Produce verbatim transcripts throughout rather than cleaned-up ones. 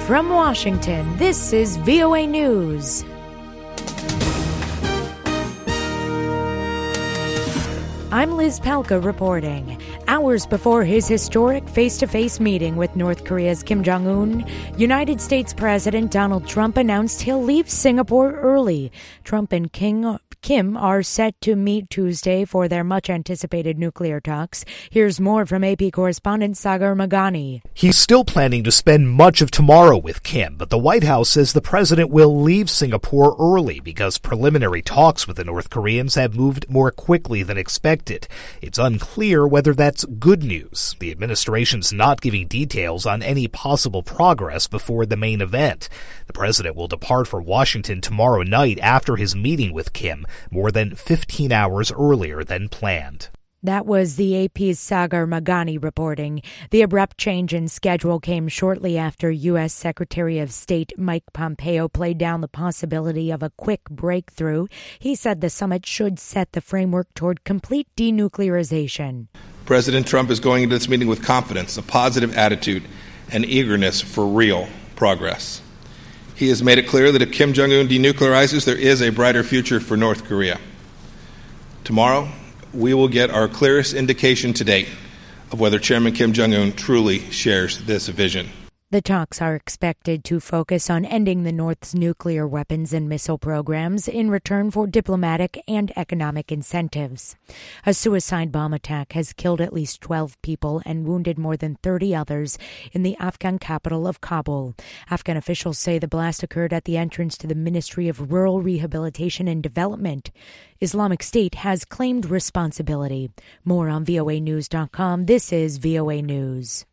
From Washington, this is V O A News. I'm Liz Palka reporting. Hours before his historic face-to-face meeting with North Korea's Kim Jong-un, United States President Donald Trump announced he'll leave Singapore early. Trump and King Kim are set to meet Tuesday for their much-anticipated nuclear talks. Here's more from A P correspondent Sagar Meghani. He's still planning to spend much of tomorrow with Kim, but the White House says the president will leave Singapore early because preliminary talks with the North Koreans have moved more quickly than expected. It's unclear whether that's good news. The administration's not giving details on any possible progress before the main event. The president will depart for Washington tomorrow night after his meeting with Kim, more than fifteen hours earlier than planned. That was the A P's Sagar Meghani reporting. The abrupt change in schedule came shortly after U S. Secretary of State Mike Pompeo played down the possibility of a quick breakthrough. He said the summit should set the framework toward complete denuclearization. President Trump is going into this meeting with confidence, a positive attitude, and eagerness for real progress. He has made it clear that if Kim Jong-un denuclearizes, there is a brighter future for North Korea. Tomorrow, we will get our clearest indication to date of whether Chairman Kim Jong-un truly shares this vision. The talks are expected to focus on ending the North's nuclear weapons and missile programs in return for diplomatic and economic incentives. A suicide bomb attack has killed at least twelve people and wounded more than thirty others in the Afghan capital of Kabul. Afghan officials say the blast occurred at the entrance to the Ministry of Rural Rehabilitation and Development. Islamic State has claimed responsibility. More on V O A news dot com. This is V O A News.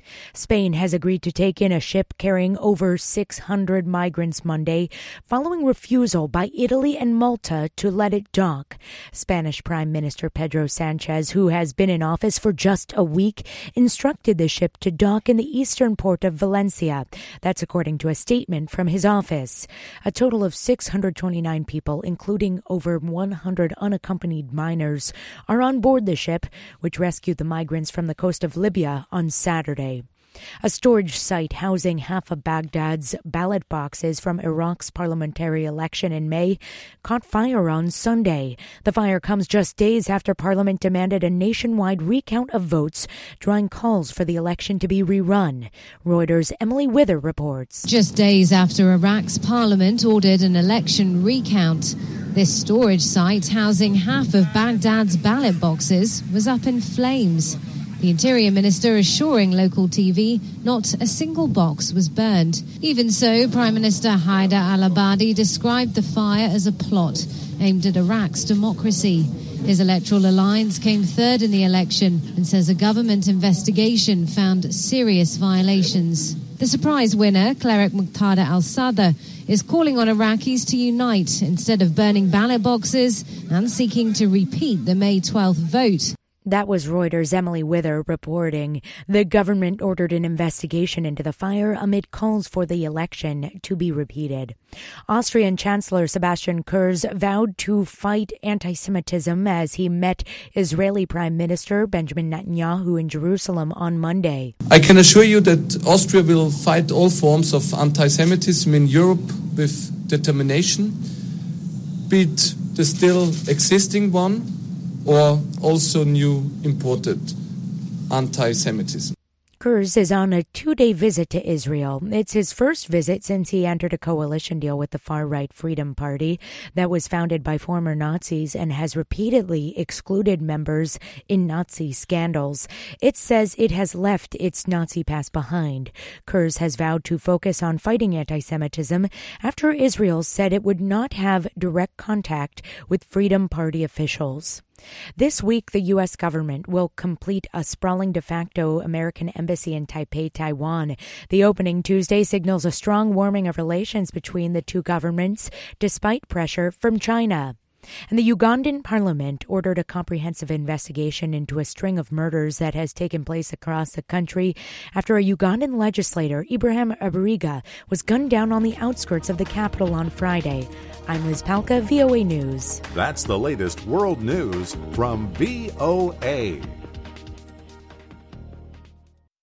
Spain has agreed to take in a ship carrying over six hundred migrants Monday, following refusal by Italy and Malta to let it dock. Spanish Prime Minister Pedro Sanchez, who has been in office for just a week, instructed the ship to dock in the eastern port of Valencia. That's according to a statement from his office. A total of six hundred twenty-nine people, including over one hundred unaccompanied minors, are on board the ship, which rescued the migrants from the coast of Libya on Saturday. A storage site housing half of Baghdad's ballot boxes from Iraq's parliamentary election in May caught fire on Sunday. The fire comes just days after Parliament demanded a nationwide recount of votes, drawing calls for the election to be rerun. Reuters' Emily Wither reports. Just days after Iraq's parliament ordered an election recount, this storage site housing half of Baghdad's ballot boxes was up in flames. The Interior Minister assuring local T V not a single box was burned. Even so, Prime Minister Haider al-Abadi described the fire as a plot aimed at Iraq's democracy. His electoral alliance came third in the election and says a government investigation found serious violations. The surprise winner, cleric Muqtada al-Sadr, is calling on Iraqis to unite instead of burning ballot boxes and seeking to repeat the May twelfth vote. That was Reuters' Emily Wither reporting. The government ordered an investigation into the fire amid calls for the election to be repeated. Austrian Chancellor Sebastian Kurz vowed to fight anti-Semitism as he met Israeli Prime Minister Benjamin Netanyahu in Jerusalem on Monday. I can assure you that Austria will fight all forms of anti-Semitism in Europe with determination, be it the still existing one or also new imported anti-Semitism. Kurz is on a two-day visit to Israel. It's his first visit since he entered a coalition deal with the far-right Freedom Party that was founded by former Nazis and has repeatedly excluded members in Nazi scandals. It says it has left its Nazi past behind. Kurz has vowed to focus on fighting anti-Semitism after Israel said it would not have direct contact with Freedom Party officials. This week, the U S government will complete a sprawling de facto American embassy in Taipei, Taiwan. The opening Tuesday signals a strong warming of relations between the two governments, despite pressure from China. And the Ugandan parliament ordered a comprehensive investigation into a string of murders that has taken place across the country after a Ugandan legislator, Ibrahim Abariga, was gunned down on the outskirts of the capital on Friday. I'm Liz Palka, V O A News. That's the latest world news from V O A.